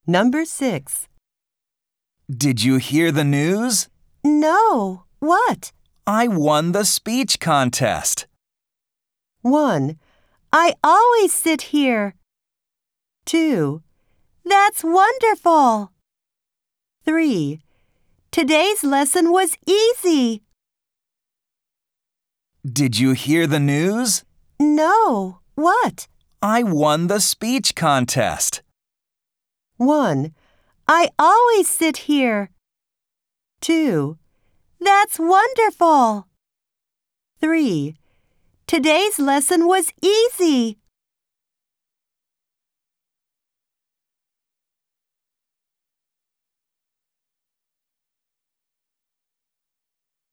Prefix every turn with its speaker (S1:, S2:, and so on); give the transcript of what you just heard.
S1: Number 6.
S2: Did you hear the news?
S1: No. What?
S2: I won the speech contest.
S1: 1. I always sit here. 2. That's wonderful. 3. Today's lesson was easy.
S2: Did you hear the news?
S1: No. What?
S2: I won the speech contest.
S1: 1. I always sit here. 2. That's wonderful. 3. Today's lesson was easy.